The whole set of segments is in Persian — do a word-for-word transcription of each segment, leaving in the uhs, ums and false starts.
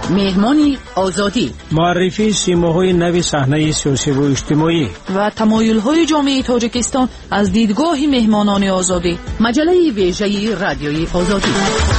مهمان آزادی، معرفی سیماهای نو صحنه سیاسی و اجتماعی و تمایل‌های جامعه تاجیکستان از دیدگاه مهمانان آزادی. مجله ویژه رادیوی آزادی.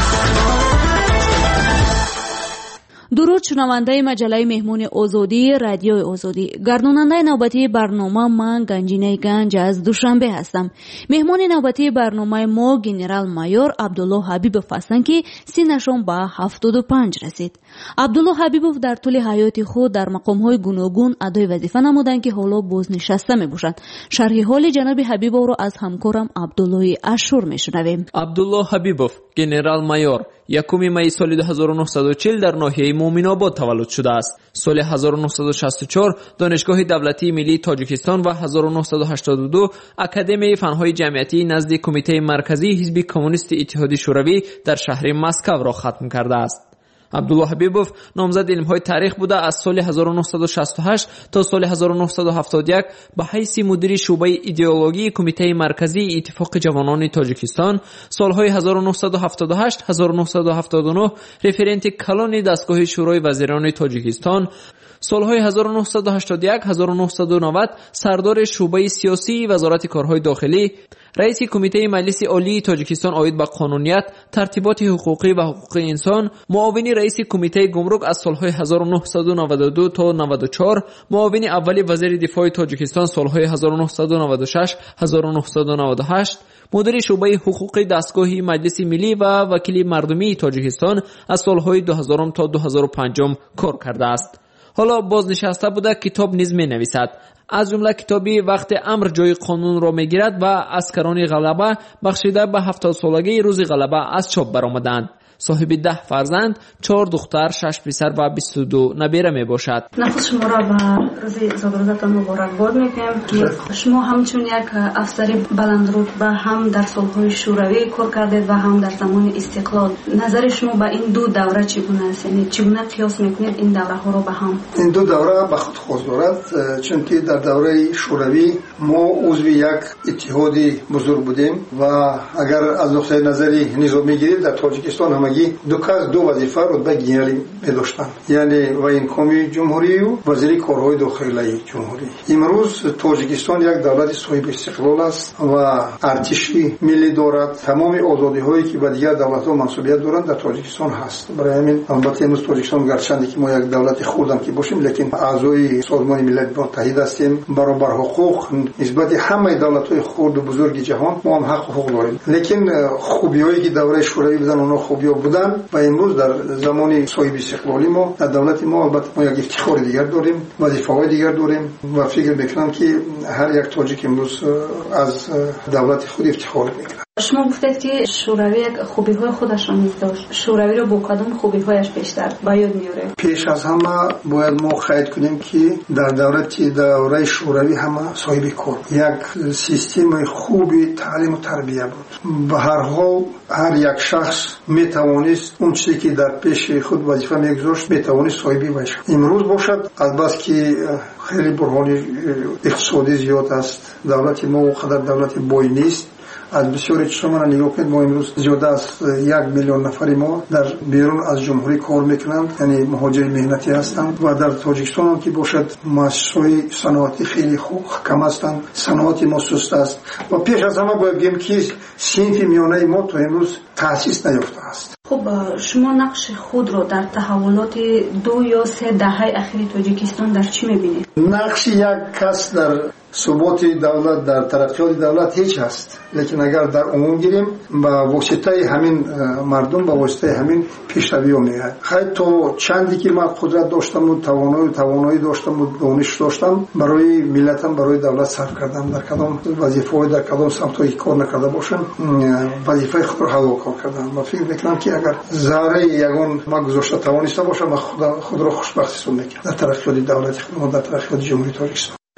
درود شنونده مجله مهمون آزادی رادیو آزادی. گرداننده نوبتی برنامه من گنجینه گنج از دوشنبه هستم. مهمان نوبتی برنامه ما گنرال مایور عبدالله حبیبوف هستند که سنشان به هفتاد و پنج رسید. عبدالله حبیبوف در طول حیات خود در مقام‌های گوناگون ادای وظیفه نمودند که حالا بازنشسته می‌باشند. شرح حال جناب حبیبوف را از همکارم عبدالله اشور می‌شنویم. عبدالله حبیبوف گنرال مایور یکم می سال دو هزار و نهصد و چهل در ناحیه مومن آباد تولد شده است. سال هزار و نهصد و شصت و چهار دانشگاه دولتی ملی تاجیکستان و هزار و نهصد و هشتاد و دو اکادمی فنهای جمعیتی نزد کمیته مرکزی حزب کمونیست اتحاد شوروی در شهر مسکو را ختم کرده است. عبدالله حبیبوف نامزد علم‌های تاریخ بوده. از سال هزار و نهصد و شصت و هشت تا سال هزار و نهصد و هفتاد و یک به حیث مدیر شعبه ایدئولوژی کمیته مرکزی اتفاق جوانان تاجیکستان، سالهای هزار و نهصد و هفتاد و هشت هزار و نهصد و هفتاد و نه رفرنت کلان دستگاه شورای وزیران تاجیکستان، سالهای هزار و نهصد و هشتاد و یک هزار و نهصد و نود سردار شعبه سیاسی وزارت کارهای داخلی، رئیس کمیته مجلس عالی تاجیکستان عاید به قانونیت، ترتیبات حقوقی و حقوق انسان، معاون رئیس کمیته گمرک از سالهای هزار و نهصد و نود و دو تا نود و چهار، معاون اول وزیر دفاع تاجیکستان سالهای هزار و نهصد و نود و شش هزار و نهصد و نود و هشت، مدیر شعبه حقوق دستگاه مجلس ملی و وکیل مردمی تاجیکستان از سالهای دو هزار تا دو هزار و پنج کار کرده است. حالا بازنشسته بوده. کتاب نیز می نویسد. از جمله کتابی وقت امر جای قانون را می گیرد و اسکران غلبه بخشیده به هفتاد سالگی روز غلبه از چاپ برآمدند. صاحب ده فرزند، چهار دختر، شش پسر و بیست و دو نبیره می باشد. نخست شما را به روز زادروزتان مبارکباد میگم که شما همچون یک افسر بلندرتبه هم در سالهای شوروی کار کردید و هم در زمان استقلال. نظر شما به این دو دوره چگونه است؟ یعنی چگونه قیاس میکنید این دوره ها را به هم؟ این دو دوره به خود خاص دارد، چون که در دوره شوروی ما عضو یک اتحادی بزرگ بودیم و اگر از نقطه نظری نظامی گیرید در تاجیکستان هم دو کس دو وظیفه رتبه گنرالی می‌داشتند، یعنی وزیر جمهوری و وزیر کارهای داخلی جمهوری. امروز تاجیکستان یک دولت صاحب استقلال است و ارتش ملی دارد. تمام آزادی‌هایی که به دیگر دولت‌ها منسوبیت دارند در تاجیکستان هست. برای همین البته امروز تاجیکستان گرچند که ما یک دولت خردم که باشیم، لیکن اعضای سازمان ملل متحد هستیم. برابر حقوق نسبت همه دولت‌های خرد و بزرگ جهان ما هم حق و حقوق داریم. لیکن خوبی‌هایی که دوره شوروی بودن اونها خوبی بودن و امروز در زمان صاحب استقلالی ما در دولت ما البته ما یک افتخار دیگر داریم، وظیفه‌های دیگر داریم و فکر می‌کنم که هر یک تاجیک امروز از دولت خود افتخار می‌کنه. شما گفتید که شوروی یک خوبی‌های خودش را داشت. شوروی را با کدام خوبی‌هایش بیشتر به یاد میاره؟ پیش از همه باید ما قید کنیم که در دولت دوره شوروی همه صاحب کار، یک سیستم خوبی تعلیم و تربیت بود. به هر حال هر یک شخص میتوانست اون چیزی که در پیش خود وظیفه میگذاشت میتوانست صاحبی باشد. امروز باشد البته که خیلی برهان اقتصادی زیاد است، دولت ما قدر دولت بای نیست. از بسیاری چشمان نگاه کنید ما امروز زیاده از یک میلیون نفری ما در بیرون از جمهوری کار میکنند، یعنی مهاجر مهنتی هستند و در تاجیکستان هم که باشد مؤسسه‌های صنعتی خیلی خوب کم هستند، صنعت ما سست است و پیش از همه باید بگیم که صنف میانه ما تا امروز تأسیس نیافته است. خب شما نقش خود رو در تحولات دو یا سه دهه اخیر تاجیکستان در چی میبینید؟ نقش یک کس در ثبات دولت در ترقیات دولت هیچ هست، لیکن اگر در عموم گیریم با واسطه همین مردم با واسطه همین پیشروی میاد. خیلی تو چندی که من قدرت داشتم و توانایی توانایی داشتم و دانش داشتم برای ملتم برای دولت صرف کردم، در کدام وظیفه‌ای در کدام سمت‌های کار نکرده باشم وظیفه خود را ادا کردم و فکر می‌کنم که اگر ذره یگان ما گذاشته توانسته باشم خود خود را خوشبخت سون می‌کنم در ترقیات دولت خود در ترقیات جمهوری تاجیکستان.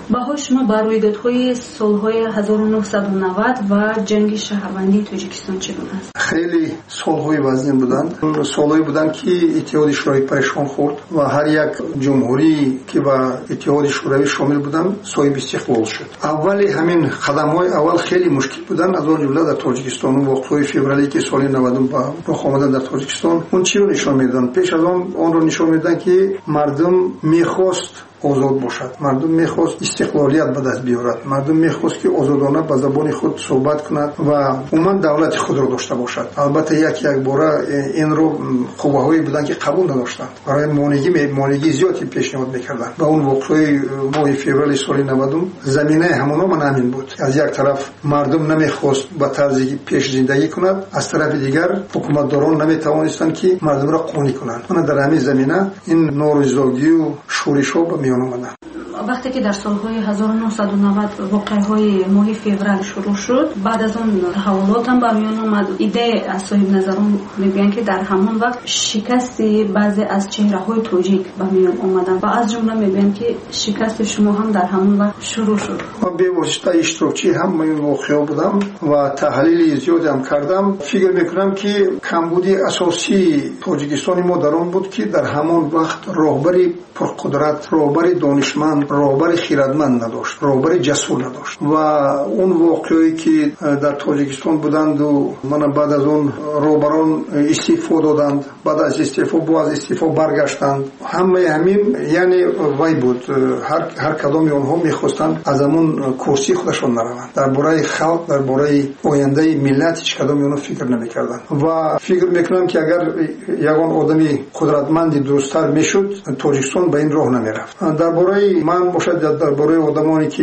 баҳои шумо бар рӯйдодҳои солҳои ҳазору нуҳсаду навад ва ҷанги шаҳрвандии Тоҷикистон чӣ гуна аст? хеле солҳои вазнин буданд. солҳое буданд ки иттиҳоди шӯравӣ парешон хӯрд ва ҳар як ҷумҳурие ки ба иттиҳоди шӯравӣ шомил буданд соҳиби истиқлол шуд. аввали ҳамин қадамҳои аввал хеле мушкил буданд, аз он ҷумла дар Тоҷикистон воқеаҳои февралӣ ки соли навадум ба рух омаданд дар Тоҷикистон, он чиро нишон медоданд? пеш аз он онро нишон медоданд ки мардум мехост озод бошад, мардум мехост истиқлолият ба даст биёрад, мардум мехост ки озодона ба забони худ суҳбат кунад ва умуман давлати худро дошта бошад. албатта як як бора инро қувваҳое буданд ки қабул надоштанд, барои монигӣ монигии зиёди пешниҳод мекарданд. ба он воқеаи моҳи феврали соли навадум заминаи ҳамон ҳамин буд. аз як тараф мардум намехост ба тарзи пеш зиндагӣ кунад, аз тарафи дигар ҳукуматдорон наметавонистанд ки мардумро қонеъ кунанд. мана дар ҳамин замина ин норӯзидогию шӯришҳо ба миён омаданд. вақте ки дар солҳои ҳазору нуҳсаду навад воқеаҳои моҳи феврал шурӯъ шуд, баъд аз он таҳаввулот ҳам ба миён омад. идея аз соҳибназарон мегӯянд ки дар ҳамон вақт шикасти баъзе аз чеҳраҳои тоҷик ба миён омаданд ва аз ҷумла мегӯянд ки шикасти шумо ҳам дар ҳамон вақт шурӯъ шуд. ман бевосита иштирокчӣ ҳамаи воқеаҳо будам ва таҳлили зиёде ҳам кардам. фикр мекунам ки камбуди асосии Тоҷикистони мо дар он буд ки дар ҳамон вақт роҳбари пурқудрат, роҳбари донишманд, роҳбари хиратманд надошт, роҳбари ҷасур надошт. ва он воқеое ки дар Тоҷикистон буданду мана баъд аз он роҳбарон истеъфо доданд, баъд аз истеъфо бо аз истеъфо баргаштанд, ҳамаи ҳамин яъне вай буд. ҳар ҳар кадоми онҳо мехостанд аз ҳамон курсии худашон нараванд. дар бораи халқ, дар бораи ояндаи миллат ҳеҷ кадоми онҳо фикр намекарданд. ва фикр мекунам ки агар ягон одами қудратманди дурусттар мешуд, Тоҷикистон ба ин роҳ намерафт. дар бораи ман бошад дар бораи одамоне ки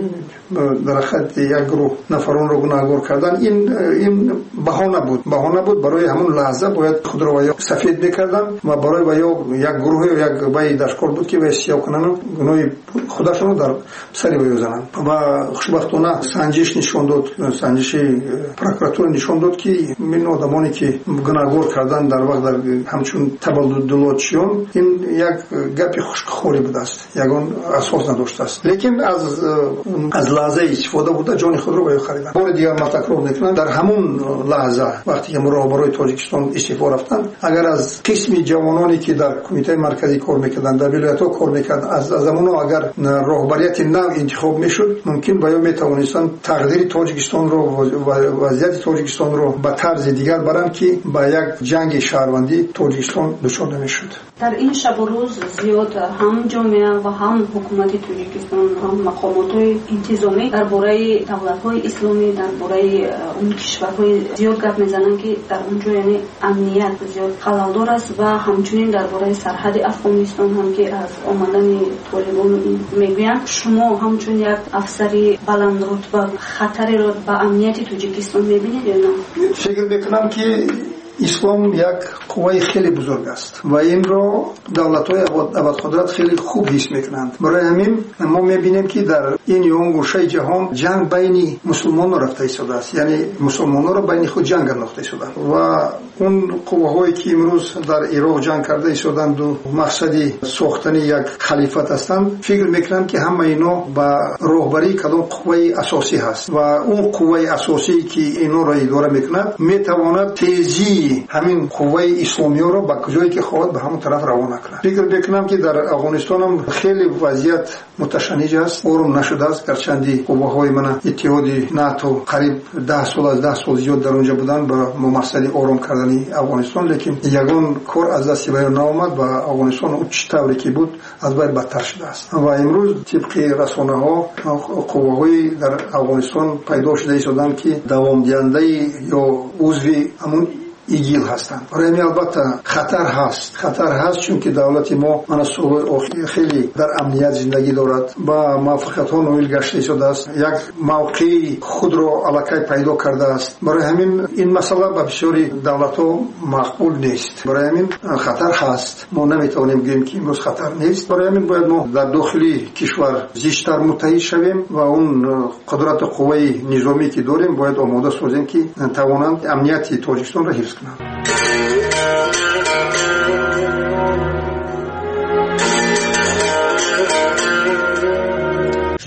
дар хатти як гурӯҳ нафаронро гунаҳгор карданд, ин ин баҳона буд. баҳона буд барои ҳамон лаҳза бояд худро ва ё сафед мекарданд ва барои ва ё як гурӯҳе як вай дашкор буд ки вай сиёҳ кунанд, гуноҳи худашонро дар сари вай зананд. ва хушбахтона санҷиш нишон дод, санҷиши прокуратура нишон дод ки ин одамоне ки гунаҳгор карданд дар вақт дар ҳамчун табаддулотчиён, ин як гапи хушкхори будааст, ягон асос надоштааст. лекин аз аз лаҳзаи истифода бурда ҷони худро ба ё хариданд. бори дигар ман такрор мекунам, дар ҳамон лаҳза вақте ки роҳбарои Тоҷикистон истеъфо рафтанд, агар аз қисми ҷавононе ки дар кумитаи марказӣ кор мекарданд, дар вилоятҳо кор мекарданд, аз аз ҳамоно агар роҳбарияти нав интихоб мешуд, мумкин ба ё метавонистанд тақдири Тоҷикистонро, вазъияти Тоҷикистонро ба тарзи дигар баранд ки ба як ҷанги шаҳрвандӣ Тоҷикистон дучор намешуд. дар ин шабу рӯз зиёд ҳам ҷомеа ва ҳам ҳукумати Тоҷикистон, ҳам мақомотҳои интизомӣ дар бораи давлатҳои исломӣ, дар бораи он кишварҳои зиёд гап мезананд ки дар онҷо яъне амният зиёд халалдор аст ва ҳамчунин дар бораи сарҳади Афғонистон ҳам ки аз омадани толибон мегӯянд. шумо ҳамчун як афсари баландрутба хатареро ба амнияти Тоҷикистон мебинед ё на? фикр мекунам ки ислом як қувваи хеле бузург аст ва инро давлатҳои абадқудрат хеле хуб ҳис мекунанд. барои ҳамин мо мебинем ки дар ин ё он гӯшаи ҷаҳон ҷанг байни мусулмонон рафта истодааст, яъне мусулмононро байни худ ҷанг андохта истоданд ва он қувваҳое ки имрӯз дар Ироқ ҷанг карда истоданду мақсади сохтани як халифат ҳастанд, фикр мекунам ки ҳама ино ба роҳбарии кадом қувваи асосӣ ҳаст ва он қувваи асосие ки инҳоро идора мекунад метавонад тезии ҳамин қувваи исломиёро ба куҷое ки хоҳад ба ҳамон тараф равона кунад. фикр мекунам ки дар Афғонистон ҳам хеле вазъият муташанниж аст, орум нашудааст, гарчанди қувваҳои мана иттиҳоди НАТО қариб даҳ сол аз даҳ сол зиёд дар онҷа буданд ба мақсади ором кардани Афғонистон, лекин ягон кор аз дасти ба ё наомад ва Афғонистон чӣ тавре ки буд аз бай бадтар шудааст. ва имрӯз тибқи расонаҳо қувваҳои дар Афғонистон пайдо шуда истоданд ки давомдиҳандаи ё узви ҳамун игил ҳастанд. барои ҳамин албатта хатар ҳаст, хатар ҳаст, чунки давлати мо мана солҳои охир хеле дар амният зиндагӣ дорад, ба муваффақиятҳо ноил гашта истодааст, як мавқеи худро аллакай пайдо кардааст. барои ҳамин ин масъала ба бисёри давлатҳо мақбул нест. барои ҳамин хатар ҳаст, мо наметавонем гӯем ки имрӯз хатар нест. барои ҳамин бояд мо дар дохили кишвар зичтар муттаҳид шавем ва он қудрату қувваи низомӣ ки дорем бояд омода созем ки тавонанд амнияти Тоҷикистонро ҳифз کنم.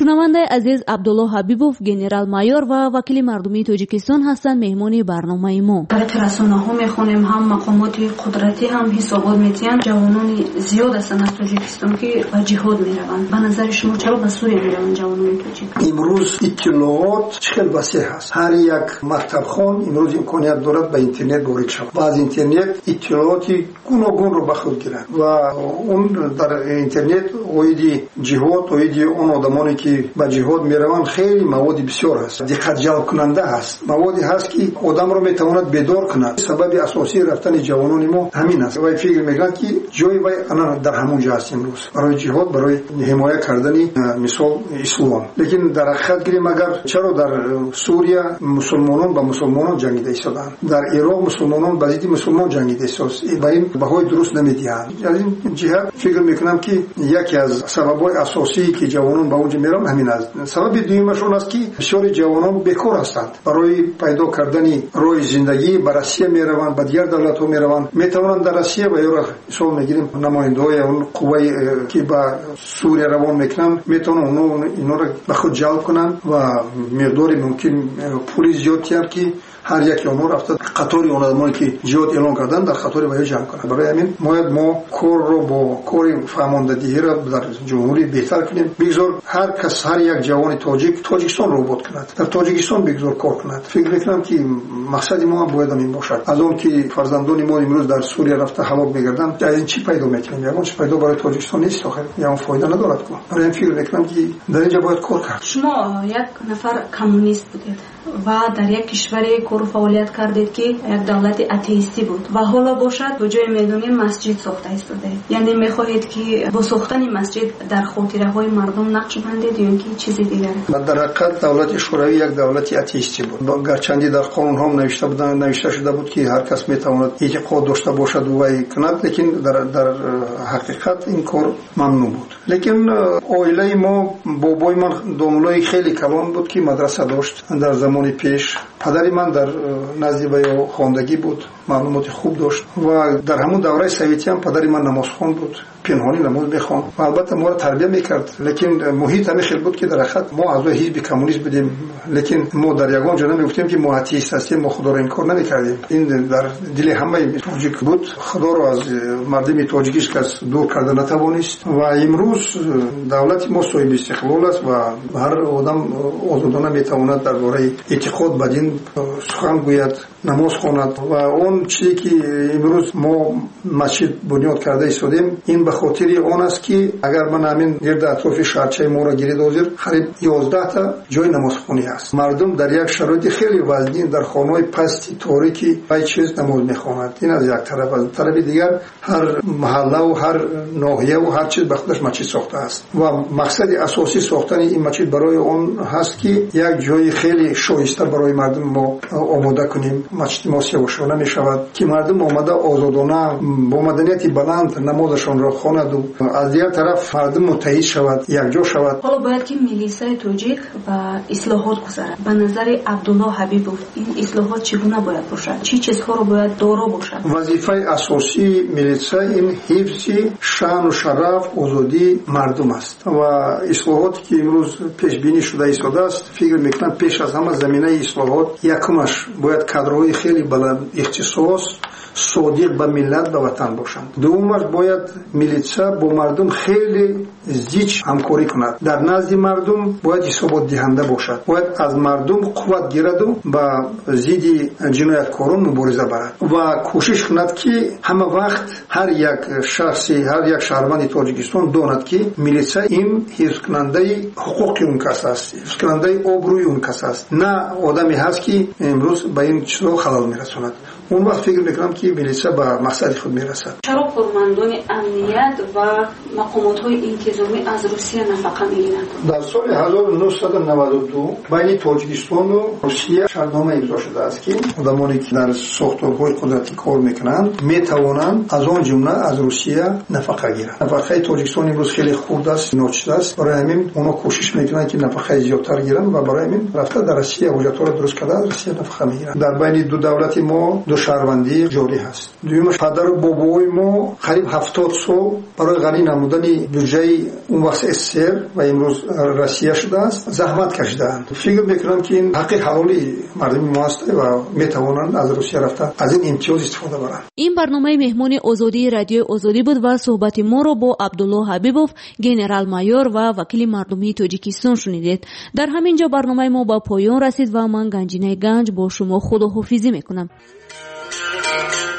شنونده عزیز عبدالله حبیبوف گنرال مایور و وکیل مردمی تاجیکستان هستند مهمان برنامه ما. در رسانه‌ها میخونیم هم مقامات قدرتی هم حسابات میتین جوانان زیاد هستند از تاجیکستان که به جهاد میروند. به نظر شما چرا به سوریه میروند جوانان تاجیک؟ امروز اطلاعات خیلی وسیع است. هر یک مکتب خان امروز امکانیت دارد به اینترنت وارد شود. باز اینترنت اطلاعاتی گوناگون رو به خود گیرد و اون در اینترنت اویدی جهاد اویدی اون آدمانی که به جهاد میروند خیلی مواد بسیار است. دقت جلب کننده است. موادی هست که آدم رو میتواند بیدار کند. سبب اساسی رفتن جوانان ما همین است. و فکر میکنم که جای وای الان در همون جا است امروز برای جهاد برای حمایت کردن مثال اسلام. لیکن در حقیقت گیریم اگر چرا در سوریه مسلمانان با مسلمانان جنگیده ایستادند، در عراق مسلمانان با ضد مسلمان جنگیده ایستادند، با این بهای درست نمیدهند. از این جهت فکر میکنم که یکی از سبب‌های اساسی که جوانان با اونجا میرن همین است. سبب دومشون است که بسیار جوانان بیکار هستند. برای پیدا کردن راه زندگی به روسیه میروند، به دیگر دولت‌ها میروند. میتوانند در روسیه و یا مثال میگیریم نماینده‌های اون قوای که با سوریه روان میکنن میتونن اونو اینا رو به خود جلب کنن و مقداری ممکن پولی زیاد تیار که هر یک اونو رفته قطاری اون آدمایی که جهاد اعلان کردن در قطاری باید جمع کنن. برای همین باید ما کار رو با کار فرماندهی را در جمهوری بهتر کنیم. بگذار هر کس هر یک جوان تاجیک تاجیکستان رو بود کند، در تاجیکستان بگذار کار کند. فکر میکنم که مقصد ما باید این باشد. از اون که فرزندان ما امروز در سوریه رفته هلاک میگردن در این چی پیدا میکنیم؟ یا چی پیدا برای تاجیکستان نیست آخر یا اون فایده ندارد. برای این فکر میکنم که در اینجا باید کار کرد. شما یک نفر کمونیست بودید و در یک کشور کار فعالیت کردید که یک دولت اتئیستی بود و حالا باشد به جای میدونین مسجد ساخته ایستاده. یعنی میخواهید که با ساختن مسجد در خاطره های مردم نقش بندید یا اینکه چیزی دیگر؟ در حقیقت دولت شوروی یک دولت اتئیستی بود. گرچه در قانون هم نوشته بود نوشته شده بود که هر کس میتواند اعتقاد داشته باشد و وی کند، لیکن در در حقیقت این کار ممنوع بود. لیکن عائله ما بابای من دامولای خیلی کلان بود که مدرسه داشت. در زمان پیش پدری من در نزد وی خواندگی بود، معلومات خوب داشت و در همون دوره سویتی هم پدری من نمازخوان بود، پنهانی نماز میخوان و البته ما را تربیت میکرد. لیکن محیط همه خیلی بود که در حقیقت ما از حزب کمونیست بودیم، لیکن ما در یگان جا نمیگفتیم که ما اتئیست هستیم، ما خدا را انکار نمیکردیم. این در دل همه تاجیک بود. خدا را از مردم تاجیکیش کس دور کرده نتوانست و امروز دولت ما صاحب استقلال است و هر آدم آزادانه میتواند درباره اعتقاد به دین سخن گوید، نماز خواند و اون چیزی که امروز ما مسجد بنیاد کرده ایستادیم این به خاطر اون است که اگر من همین گرد اطراف شهرچه ما را گیرید حاضر قریب یازده تا جای نمازخوانی است. مردم در یک شرایط خیلی وزنی در خانه‌های پستی تاریکی بای چیز نماز میخوانند. این از یک طرف. از طرف دیگر هر محله و هر ناحیه و هر چیز به خودش مسجد ساخته است و مقصد اساسی ساختن این مسجد برای اون هست که یک جای خیلی شایسته برای مردم ما آماده کنیم. مسجد ما سیاوشانه می شود که مردم آمده آزادانه با مدنیت بلند نمازشان را خواند و از دیگر طرف مردم متحد شود، یکجا شود. حالا باید که میلیسای تاجیک و اصلاحات گذارد. به نظر عبدالله حبیبوف این اصلاحات چگونه باید باشد؟ چی چیزها رو باید دارا باشد؟ وظیفه اساسی میلیسا این حفظ شان و شرف آزادی مردم است و اصلاحاتی که امروز پیش بینی شده ایستاده است فکر میکنم پیش از همه زمینه اصلاحات یکمش باید کادرهای خیلی بلند اختصاص صادق به ملت به وطن باشند. دومش باید میلیسا با مردم خیلی زیچ همکاری کند. در نزد مردم باید حسابات دهنده باشد. باید از مردم قوت گیرد و با ضد جنایتکاران مبارزه برد و کوشش کند که همه وقت هر یک شخصی هر یک شهروند تاجیکستان داند که میلیسا این حفظ کننده حقوق اون کس است، حفظ کننده آبروی اون کس است، نه آدمی هست که امروز به این چیزا خلل میرساند. اون وقت فکر میکنم که میلیسا به مقصد خود میرسد. چرا کارمندان امنیت و مقامات های انتظامی از روسیه نفقه میگیرند؟ در سال هزار و نهصد و نود و دو بین تاجیکستان و روسیه شرطنامه امضا شده است که آدمانی که در ساختارهای قدرتی کار میکنند میتوانند از آن جمله از روسیه نفقه گیرند. نفقه تاجیکستان امروز خیلی خرد است، ناچیز است. برای همین اونا کوشش میکنند که نفقه زیادتر گیرند و برای همین رفته در روسیه حجت ها را درست کرده از روسیه نفقه میگیرند. در بین دو دولت ما دو شهروندی جاری هست. دویمش پدر و بابای ما قریب هفتاد سال برای غنی نمودن بودجه اون وقت اسر و امروز روسیه شده است زحمت کشیدند. فکر میکنم که این حق حلالی مردم ما است و میتوانند از روسیه رفته از این امتیاز استفاده برند. این برنامه مهمون آزادی رادیو آزادی بود و صحبت ما رو با عبدالله حبیبوف گنرال مایور و وکیل مردمی تاجیکستان شنیدید. در همینجا برنامه ما با پایان رسید و من گنجینه گنج با شما خداحافظی میکنم.